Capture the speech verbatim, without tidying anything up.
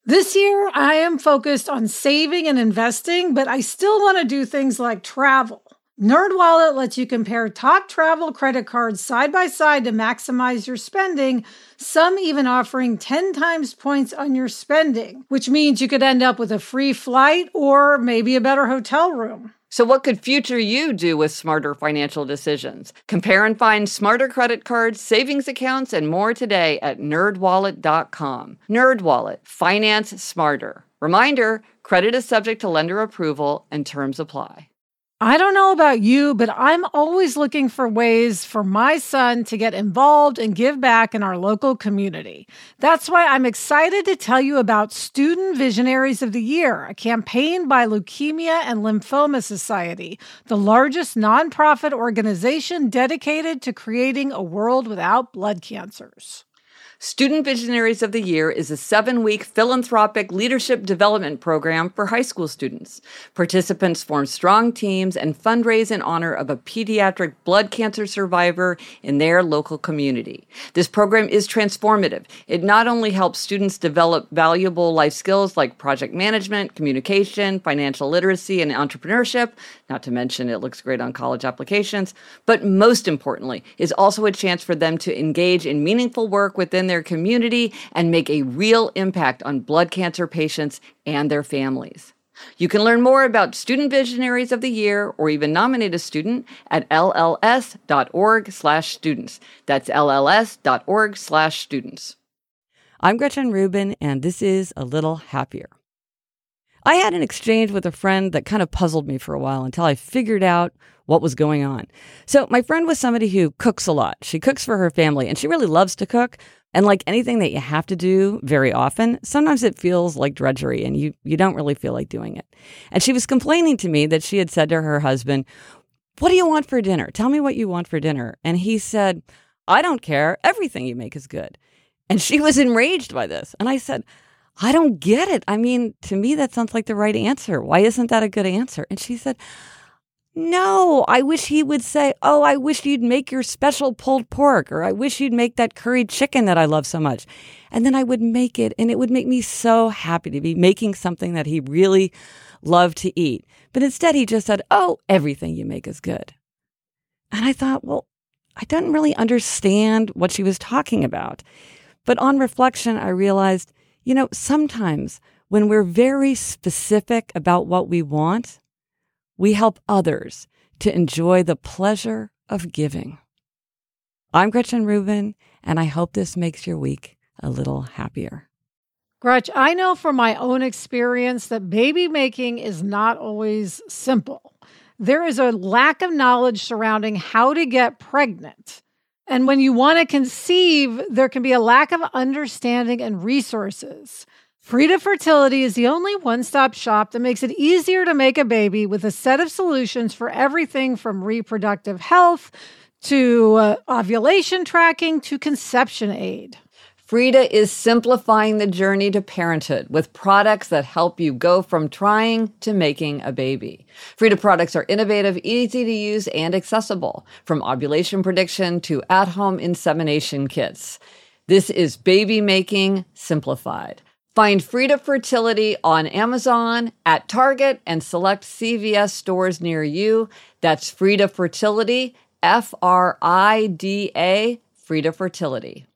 This year, I am focused on saving and investing, but I still want to do things like travel. NerdWallet lets you compare top travel credit cards side by side to maximize your spending, some even offering ten times points on your spending, which means you could end up with a free flight or maybe a better hotel room. So what could future you do with smarter financial decisions? Compare and find smarter credit cards, savings accounts, and more today at nerd wallet dot com. NerdWallet. Finance smarter. Reminder, credit is subject to lender approval and terms apply. I don't know about you, but I'm always looking for ways for my son to get involved and give back in our local community. That's why I'm excited to tell you about Student Visionaries of the Year, a campaign by Leukemia and Lymphoma Society, the largest nonprofit organization dedicated to creating a world without blood cancers. Student Visionaries of the Year is a seven-week philanthropic leadership development program for high school students. Participants form strong teams and fundraise in honor of a pediatric blood cancer survivor in their local community. This program is transformative. It not only helps students develop valuable life skills like project management, communication, financial literacy, and entrepreneurship, not to mention it looks great on college applications, but most importantly, is also a chance for them to engage in meaningful work within their community and make a real impact on blood cancer patients and their families. You can learn more about Student Visionaries of the Year or even nominate a student at L L S dot org slash students. That's L L S dot org slash students. I'm Gretchen Rubin, and this is A Little Happier. I had an exchange with a friend that kind of puzzled me for a while until I figured out what was going on. So my friend was somebody who cooks a lot. She cooks for her family, and she really loves to cook. And like anything that you have to do very often, sometimes it feels like drudgery and you, you don't really feel like doing it. And she was complaining to me that she had said to her husband, "What do you want for dinner? Tell me what you want for dinner." And he said, "I don't care. Everything you make is good." And she was enraged by this. And I said, "I don't get it. I mean, to me, that sounds like the right answer. Why isn't that a good answer?" And she said, "No, I wish he would say, 'Oh, I wish you'd make your special pulled pork,' or 'I wish you'd make that curried chicken that I love so much.' And then I would make it, and it would make me so happy to be making something that he really loved to eat. But instead, he just said, 'Oh, everything you make is good.'" And I thought, well, I didn't really understand what she was talking about. But on reflection, I realized, you know, sometimes when we're very specific about what we want, we help others to enjoy the pleasure of giving. I'm Gretchen Rubin, and I hope this makes your week a little happier. Gretch, I know from my own experience that baby making is not always simple. There is a lack of knowledge surrounding how to get pregnant. And when you want to conceive, there can be a lack of understanding and resources. Frida Fertility is the only one-stop shop that makes it easier to make a baby with a set of solutions for everything from reproductive health to uh, ovulation tracking to conception aid. Frida is simplifying the journey to parenthood with products that help you go from trying to making a baby. Frida products are innovative, easy to use, and accessible, from ovulation prediction to at-home insemination kits. This is baby making simplified. Find Frida Fertility on Amazon, at Target, and select C V S stores near you. That's Frida Fertility, F R I D A, Frida Fertility.